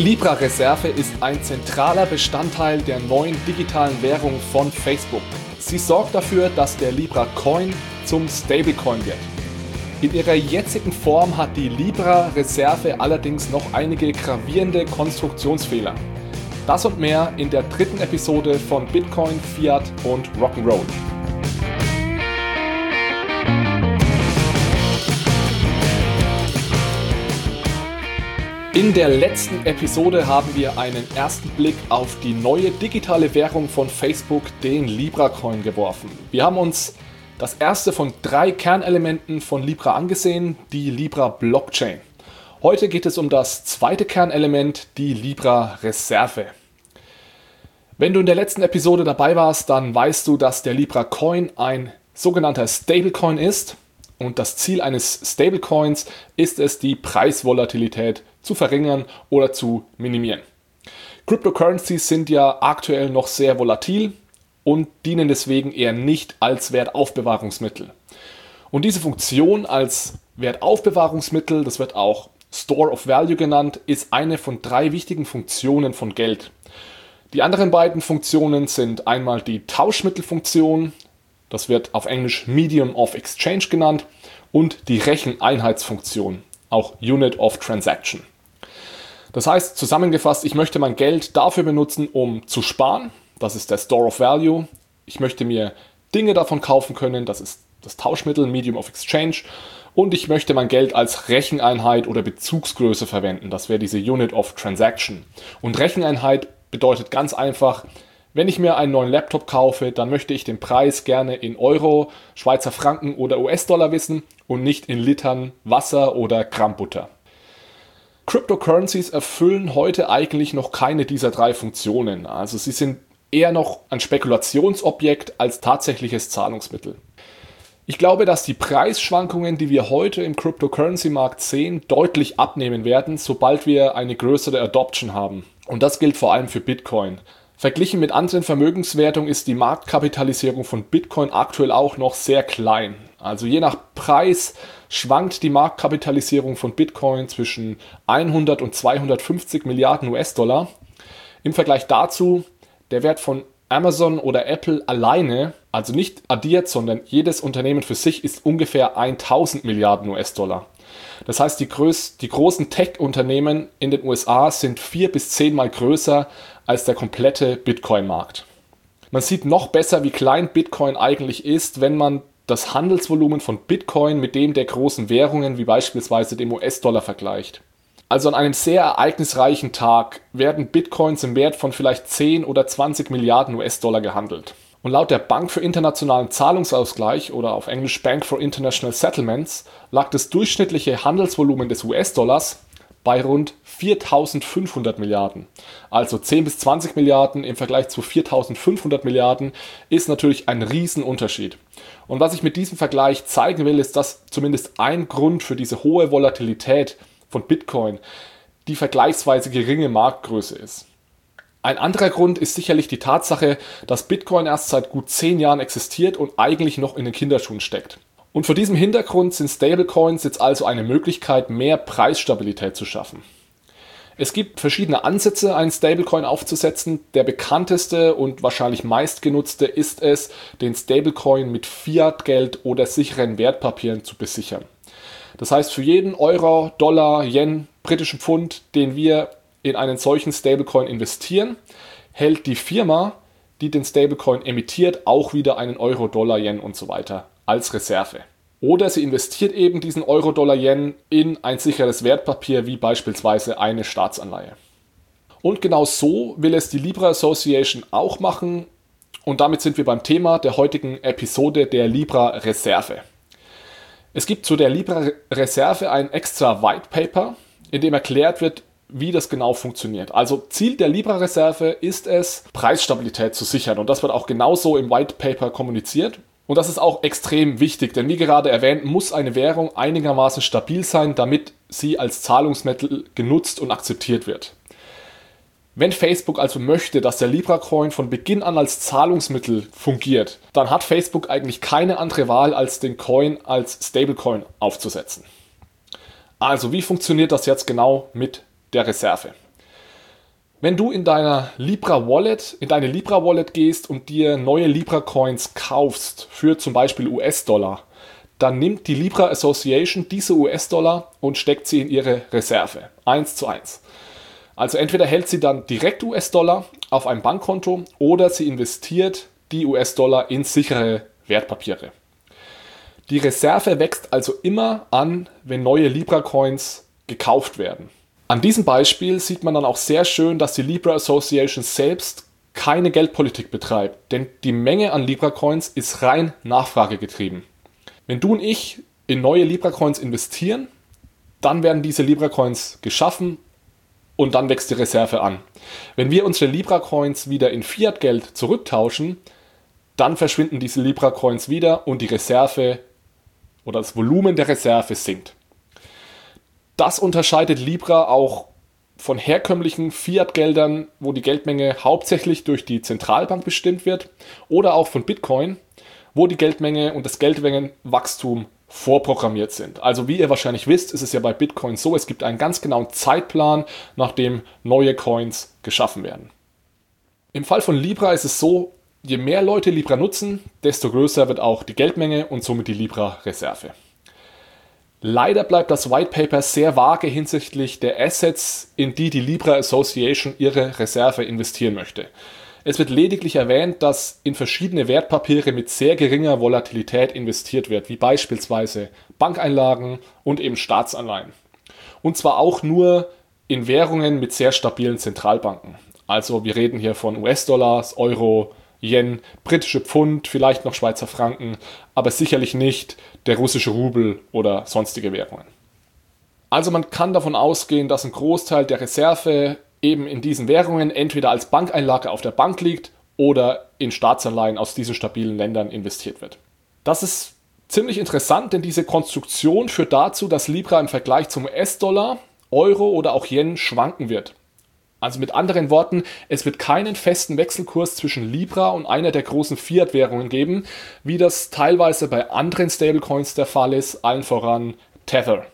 Libra-Reserve ist ein zentraler Bestandteil der neuen digitalen Währung von Facebook. Sie sorgt dafür, dass der Libra-Coin zum Stablecoin wird. In ihrer jetzigen Form hat die Libra-Reserve allerdings noch einige gravierende Konstruktionsfehler. Das und mehr in der dritten Episode von Bitcoin, Fiat und Rock'n'Roll. In der letzten Episode haben wir einen ersten Blick auf die neue digitale Währung von Facebook, den Libra-Coin, geworfen. Wir haben uns das erste von 3 Kernelementen von Libra angesehen, die Libra-Blockchain. Heute geht es um das zweite Kernelement, die Libra-Reserve. Wenn du in der letzten Episode dabei warst, dann weißt du, dass der Libra-Coin ein sogenannter Stablecoin ist. Und das Ziel eines Stablecoins ist es, die Preisvolatilität zu verringern oder zu minimieren. Cryptocurrencies sind ja aktuell noch sehr volatil und dienen deswegen eher nicht als Wertaufbewahrungsmittel. Und diese Funktion als Wertaufbewahrungsmittel, das wird auch Store of Value genannt, ist eine von 3 wichtigen Funktionen von Geld. Die anderen beiden Funktionen sind einmal die Tauschmittelfunktion, das wird auf Englisch Medium of Exchange genannt, und die Recheneinheitsfunktion, auch Unit of Transaction. Das heißt, zusammengefasst, ich möchte mein Geld dafür benutzen, um zu sparen, das ist der Store of Value. Ich möchte mir Dinge davon kaufen können, das ist das Tauschmittel, Medium of Exchange. Und ich möchte mein Geld als Recheneinheit oder Bezugsgröße verwenden, das wäre diese Unit of Transaction. Und Recheneinheit bedeutet ganz einfach, wenn ich mir einen neuen Laptop kaufe, dann möchte ich den Preis gerne in Euro, Schweizer Franken oder US-Dollar wissen und nicht in Litern Wasser oder Gramm Butter. Cryptocurrencies erfüllen heute eigentlich noch keine dieser 3 Funktionen. Also sie sind eher noch ein Spekulationsobjekt als tatsächliches Zahlungsmittel. Ich glaube, dass die Preisschwankungen, die wir heute im Cryptocurrency-Markt sehen, deutlich abnehmen werden, sobald wir eine größere Adoption haben. Und das gilt vor allem für Bitcoin. Verglichen mit anderen Vermögenswertungen ist die Marktkapitalisierung von Bitcoin aktuell auch noch sehr klein. Also je nach Preis schwankt die Marktkapitalisierung von Bitcoin zwischen 100 und 250 Milliarden US-Dollar. Im Vergleich dazu, der Wert von Amazon oder Apple alleine, also nicht addiert, sondern jedes Unternehmen für sich, ist ungefähr 1000 Milliarden US-Dollar. Das heißt, die großen Tech-Unternehmen in den USA sind 4 bis 10 Mal größer als der komplette Bitcoin-Markt. Man sieht noch besser, wie klein Bitcoin eigentlich ist, wenn man das Handelsvolumen von Bitcoin mit dem der großen Währungen, wie beispielsweise dem US-Dollar, vergleicht. Also an einem sehr ereignisreichen Tag werden Bitcoins im Wert von vielleicht 10 oder 20 Milliarden US-Dollar gehandelt. Und laut der Bank für internationalen Zahlungsausgleich oder auf Englisch Bank for International Settlements lag das durchschnittliche Handelsvolumen des US-Dollars bei rund 4.500 Milliarden. Also 10 bis 20 Milliarden im Vergleich zu 4.500 Milliarden ist natürlich ein Riesenunterschied. Und was ich mit diesem Vergleich zeigen will, ist, dass zumindest ein Grund für diese hohe Volatilität von Bitcoin die vergleichsweise geringe Marktgröße ist. Ein anderer Grund ist sicherlich die Tatsache, dass Bitcoin erst seit gut 10 Jahren existiert und eigentlich noch in den Kinderschuhen steckt. Und vor diesem Hintergrund sind Stablecoins jetzt also eine Möglichkeit, mehr Preisstabilität zu schaffen. Es gibt verschiedene Ansätze, einen Stablecoin aufzusetzen. Der bekannteste und wahrscheinlich meistgenutzte ist es, den Stablecoin mit Fiat-Geld oder sicheren Wertpapieren zu besichern. Das heißt, für jeden Euro, Dollar, Yen, britischen Pfund, den wir in einen solchen Stablecoin investieren, hält die Firma, die den Stablecoin emittiert, auch wieder einen Euro, Dollar, Yen und so weiter als Reserve. Oder sie investiert eben diesen Euro, Dollar, Yen in ein sicheres Wertpapier, wie beispielsweise eine Staatsanleihe. Und genau so will es die Libra Association auch machen. Und damit sind wir beim Thema der heutigen Episode, der Libra Reserve. Es gibt zu der Libra Reserve ein extra White Paper, in dem erklärt wird, wie das genau funktioniert. Also Ziel der Libra Reserve ist es, Preisstabilität zu sichern. Und das wird auch genauso im White Paper kommuniziert. Und das ist auch extrem wichtig, denn wie gerade erwähnt, muss eine Währung einigermaßen stabil sein, damit sie als Zahlungsmittel genutzt und akzeptiert wird. Wenn Facebook also möchte, dass der Libra-Coin von Beginn an als Zahlungsmittel fungiert, dann hat Facebook eigentlich keine andere Wahl, als den Coin als Stablecoin aufzusetzen. Also wie funktioniert das jetzt genau mit der Reserve? Wenn du in deine Libra Wallet gehst und dir neue Libra Coins kaufst für zum Beispiel US-Dollar, dann nimmt die Libra Association diese US-Dollar und steckt sie in ihre Reserve. 1:1. Also entweder hält sie dann direkt US-Dollar auf einem Bankkonto oder sie investiert die US-Dollar in sichere Wertpapiere. Die Reserve wächst also immer an, wenn neue Libra Coins gekauft werden. An diesem Beispiel sieht man dann auch sehr schön, dass die Libra Association selbst keine Geldpolitik betreibt, denn die Menge an Libra Coins ist rein nachfragegetrieben. Wenn du und ich in neue Libra Coins investieren, dann werden diese Libra Coins geschaffen und dann wächst die Reserve an. Wenn wir unsere Libra Coins wieder in Fiat-Geld zurücktauschen, dann verschwinden diese Libra Coins wieder und die Reserve oder das Volumen der Reserve sinkt. Das unterscheidet Libra auch von herkömmlichen Fiat-Geldern, wo die Geldmenge hauptsächlich durch die Zentralbank bestimmt wird, oder auch von Bitcoin, wo die Geldmenge und das Geldmengenwachstum vorprogrammiert sind. Also wie ihr wahrscheinlich wisst, ist es ja bei Bitcoin so, es gibt einen ganz genauen Zeitplan, nach dem neue Coins geschaffen werden. Im Fall von Libra ist es so, je mehr Leute Libra nutzen, desto größer wird auch die Geldmenge und somit die Libra-Reserve. Leider bleibt das White Paper sehr vage hinsichtlich der Assets, in die die Libra Association ihre Reserve investieren möchte. Es wird lediglich erwähnt, dass in verschiedene Wertpapiere mit sehr geringer Volatilität investiert wird, wie beispielsweise Bankeinlagen und eben Staatsanleihen. Und zwar auch nur in Währungen mit sehr stabilen Zentralbanken. Also wir reden hier von US-Dollars, Euro, Yen, britische Pfund, vielleicht noch Schweizer Franken, aber sicherlich nicht der russische Rubel oder sonstige Währungen. Also man kann davon ausgehen, dass ein Großteil der Reserve eben in diesen Währungen entweder als Bankeinlage auf der Bank liegt oder in Staatsanleihen aus diesen stabilen Ländern investiert wird. Das ist ziemlich interessant, denn diese Konstruktion führt dazu, dass Libra im Vergleich zum US-Dollar, Euro oder auch Yen schwanken wird. Also mit anderen Worten, es wird keinen festen Wechselkurs zwischen Libra und einer der großen Fiat-Währungen geben, wie das teilweise bei anderen Stablecoins der Fall ist, allen voran Tether.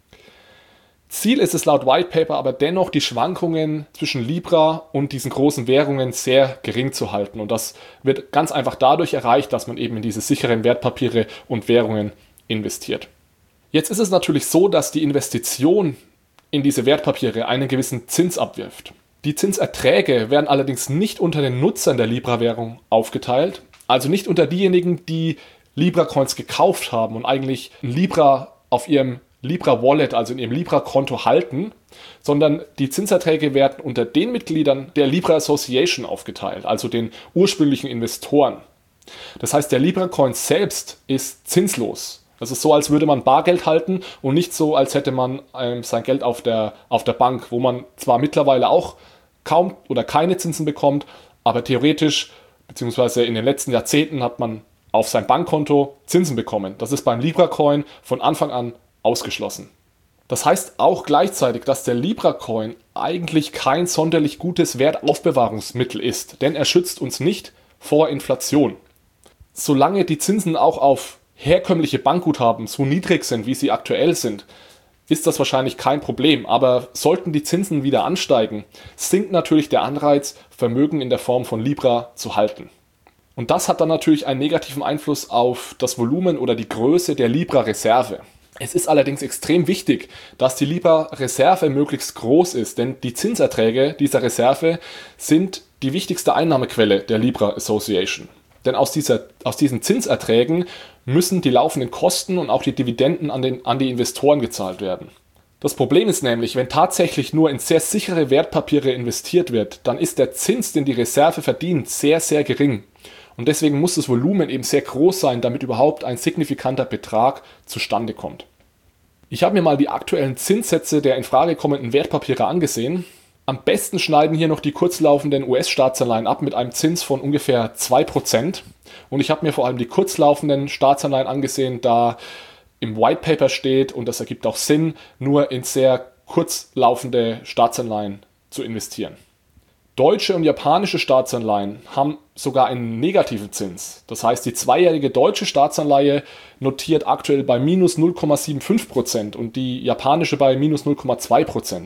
Ziel ist es laut White Paper aber dennoch, die Schwankungen zwischen Libra und diesen großen Währungen sehr gering zu halten. Und das wird ganz einfach dadurch erreicht, dass man eben in diese sicheren Wertpapiere und Währungen investiert. Jetzt ist es natürlich so, dass die Investition in diese Wertpapiere einen gewissen Zins abwirft. Die Zinserträge werden allerdings nicht unter den Nutzern der Libra-Währung aufgeteilt, also nicht unter diejenigen, die Libra-Coins gekauft haben und eigentlich ein Libra auf ihrem Libra-Wallet, also in ihrem Libra-Konto halten, sondern die Zinserträge werden unter den Mitgliedern der Libra Association aufgeteilt, also den ursprünglichen Investoren. Das heißt, der Libra-Coin selbst ist zinslos. Das ist so, als würde man Bargeld halten und nicht so, als hätte man sein Geld auf der Bank, wo man zwar mittlerweile auch kaum oder keine Zinsen bekommt, aber theoretisch, beziehungsweise in den letzten Jahrzehnten hat man auf sein Bankkonto Zinsen bekommen. Das ist beim Libra-Coin von Anfang an ausgeschlossen. Das heißt auch gleichzeitig, dass der Libra-Coin eigentlich kein sonderlich gutes Wertaufbewahrungsmittel ist, denn er schützt uns nicht vor Inflation. Solange die Zinsen auch auf herkömmliche Bankguthaben so niedrig sind, wie sie aktuell sind, ist das wahrscheinlich kein Problem. Aber sollten die Zinsen wieder ansteigen, sinkt natürlich der Anreiz, Vermögen in der Form von Libra zu halten. Und das hat dann natürlich einen negativen Einfluss auf das Volumen oder die Größe der Libra-Reserve. Es ist allerdings extrem wichtig, dass die Libra-Reserve möglichst groß ist, denn die Zinserträge dieser Reserve sind die wichtigste Einnahmequelle der Libra Association. Denn aus diesen Zinserträgen müssen die laufenden Kosten und auch die Dividenden an die Investoren gezahlt werden. Das Problem ist nämlich, wenn tatsächlich nur in sehr sichere Wertpapiere investiert wird, dann ist der Zins, den die Reserve verdient, sehr, sehr gering. Und deswegen muss das Volumen eben sehr groß sein, damit überhaupt ein signifikanter Betrag zustande kommt. Ich habe mir mal die aktuellen Zinssätze der in Frage kommenden Wertpapiere angesehen. Am besten schneiden hier noch die kurzlaufenden US-Staatsanleihen ab mit einem Zins von ungefähr 2%. Und ich habe mir vor allem die kurzlaufenden Staatsanleihen angesehen, da im White Paper steht, und das ergibt auch Sinn, nur in sehr kurzlaufende Staatsanleihen zu investieren. Deutsche und japanische Staatsanleihen haben sogar einen negativen Zins. Das heißt, die zweijährige deutsche Staatsanleihe notiert aktuell bei minus 0,75% und die japanische bei minus 0,2%.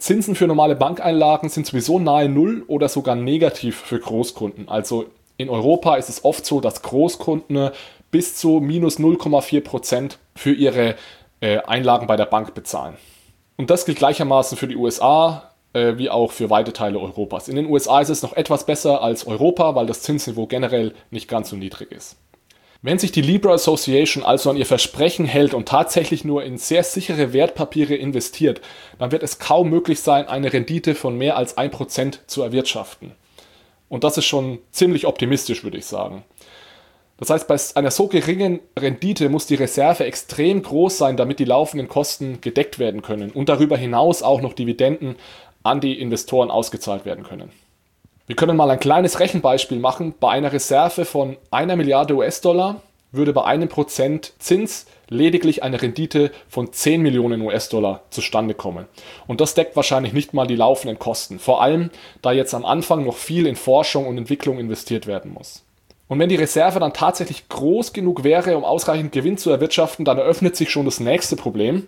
Zinsen für normale Bankeinlagen sind sowieso nahe Null oder sogar negativ für Großkunden. Also in Europa ist es oft so, dass Großkunden bis zu minus 0,4% für ihre Einlagen bei der Bank bezahlen. Und das gilt gleichermaßen für die USA wie auch für weite Teile Europas. In den USA ist es noch etwas besser als Europa, weil das Zinsniveau generell nicht ganz so niedrig ist. Wenn sich die Libra Association also an ihr Versprechen hält und tatsächlich nur in sehr sichere Wertpapiere investiert, dann wird es kaum möglich sein, eine Rendite von mehr als 1% zu erwirtschaften. Und das ist schon ziemlich optimistisch, würde ich sagen. Das heißt, bei einer so geringen Rendite muss die Reserve extrem groß sein, damit die laufenden Kosten gedeckt werden können und darüber hinaus auch noch Dividenden an die Investoren ausgezahlt werden können. Wir können mal ein kleines Rechenbeispiel machen. Bei einer Reserve von 1 Milliarde US-Dollar würde bei 1% Zins lediglich eine Rendite von 10 Millionen US-Dollar zustande kommen. Und das deckt wahrscheinlich nicht mal die laufenden Kosten. Vor allem, da jetzt am Anfang noch viel in Forschung und Entwicklung investiert werden muss. Und wenn die Reserve dann tatsächlich groß genug wäre, um ausreichend Gewinn zu erwirtschaften, dann eröffnet sich schon das nächste Problem.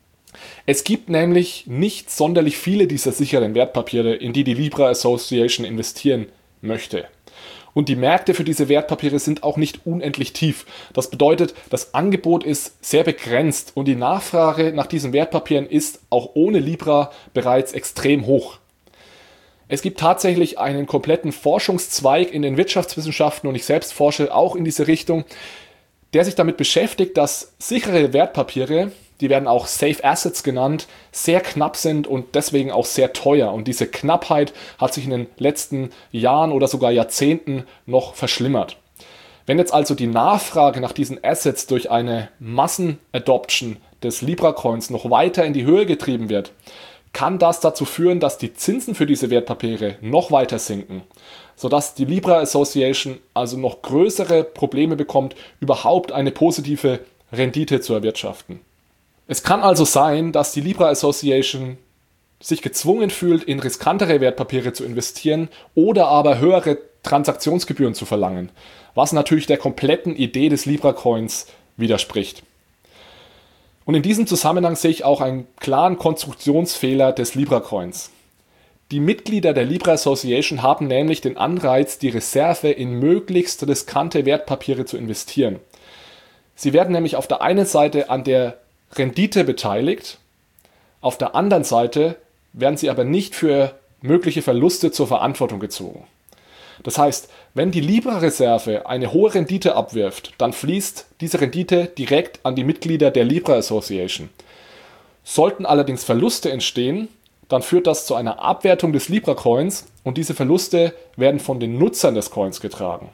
Es gibt nämlich nicht sonderlich viele dieser sicheren Wertpapiere, in die die Libra Association investieren möchte. Und die Märkte für diese Wertpapiere sind auch nicht unendlich tief. Das bedeutet, das Angebot ist sehr begrenzt und die Nachfrage nach diesen Wertpapieren ist auch ohne Libra bereits extrem hoch. Es gibt tatsächlich einen kompletten Forschungszweig in den Wirtschaftswissenschaften und ich selbst forsche auch in diese Richtung, der sich damit beschäftigt, dass sichere Wertpapiere, die werden auch Safe Assets genannt, sehr knapp sind und deswegen auch sehr teuer. Und diese Knappheit hat sich in den letzten Jahren oder sogar Jahrzehnten noch verschlimmert. Wenn jetzt also die Nachfrage nach diesen Assets durch eine Massenadoption des Libra-Coins noch weiter in die Höhe getrieben wird, kann das dazu führen, dass die Zinsen für diese Wertpapiere noch weiter sinken, sodass die Libra Association also noch größere Probleme bekommt, überhaupt eine positive Rendite zu erwirtschaften. Es kann also sein, dass die Libra Association sich gezwungen fühlt, in riskantere Wertpapiere zu investieren oder aber höhere Transaktionsgebühren zu verlangen, was natürlich der kompletten Idee des Libra Coins widerspricht. Und in diesem Zusammenhang sehe ich auch einen klaren Konstruktionsfehler des Libra Coins. Die Mitglieder der Libra Association haben nämlich den Anreiz, die Reserve in möglichst riskante Wertpapiere zu investieren. Sie werden nämlich auf der einen Seite an der Rendite beteiligt, auf der anderen Seite werden sie aber nicht für mögliche Verluste zur Verantwortung gezogen. Das heißt, wenn die Libra-Reserve eine hohe Rendite abwirft, dann fließt diese Rendite direkt an die Mitglieder der Libra Association. Sollten allerdings Verluste entstehen, dann führt das zu einer Abwertung des Libra-Coins und diese Verluste werden von den Nutzern des Coins getragen.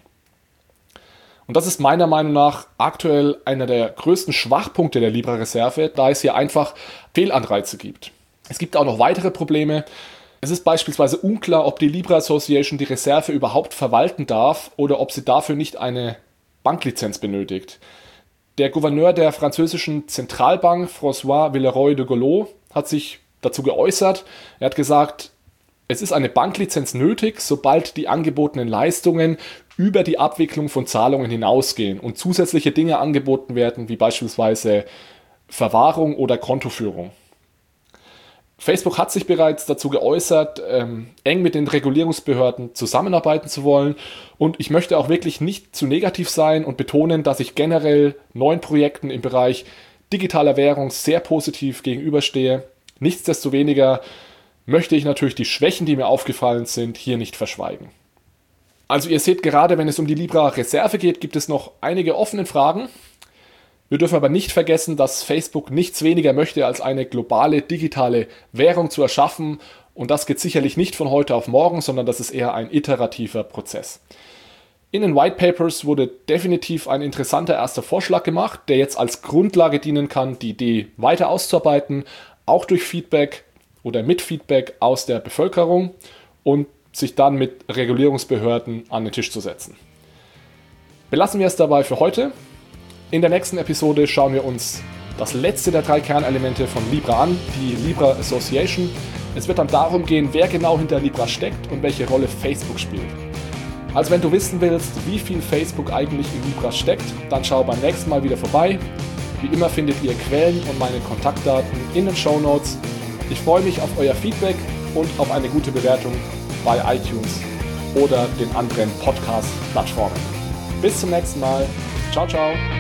Und das ist meiner Meinung nach aktuell einer der größten Schwachpunkte der Libra-Reserve, da es hier einfach Fehlanreize gibt. Es gibt auch noch weitere Probleme. Es ist beispielsweise unklar, ob die Libra Association die Reserve überhaupt verwalten darf oder ob sie dafür nicht eine Banklizenz benötigt. Der Gouverneur der französischen Zentralbank, François Villeroy de Galhau, hat sich dazu geäußert. Er hat gesagt, es ist eine Banklizenz nötig, sobald die angebotenen Leistungen über die Abwicklung von Zahlungen hinausgehen und zusätzliche Dinge angeboten werden, wie beispielsweise Verwahrung oder Kontoführung. Facebook hat sich bereits dazu geäußert, eng mit den Regulierungsbehörden zusammenarbeiten zu wollen. Und ich möchte auch wirklich nicht zu negativ sein und betonen, dass ich generell neuen Projekten im Bereich digitaler Währung sehr positiv gegenüberstehe. Nichtsdestoweniger möchte ich natürlich die Schwächen, die mir aufgefallen sind, hier nicht verschweigen. Also ihr seht, gerade wenn es um die Libra-Reserve geht, gibt es noch einige offene Fragen. Wir dürfen aber nicht vergessen, dass Facebook nichts weniger möchte, als eine globale digitale Währung zu erschaffen. Und das geht sicherlich nicht von heute auf morgen, sondern das ist eher ein iterativer Prozess. In den White Papers wurde definitiv ein interessanter erster Vorschlag gemacht, der jetzt als Grundlage dienen kann, die Idee weiter auszuarbeiten, auch durch Feedback oder mit Feedback aus der Bevölkerung und sich dann mit Regulierungsbehörden an den Tisch zu setzen. Belassen wir es dabei für heute. In der nächsten Episode schauen wir uns das letzte der 3 Kernelemente von Libra an, die Libra Association. Es wird dann darum gehen, wer genau hinter Libra steckt und welche Rolle Facebook spielt. Also wenn du wissen willst, wie viel Facebook eigentlich in Libra steckt, dann schau beim nächsten Mal wieder vorbei. Wie immer findet ihr Quellen und meine Kontaktdaten in den Shownotes. Ich freue mich auf euer Feedback und auf eine gute Bewertung bei iTunes oder den anderen Podcast-Plattformen. Bis zum nächsten Mal. Ciao, ciao.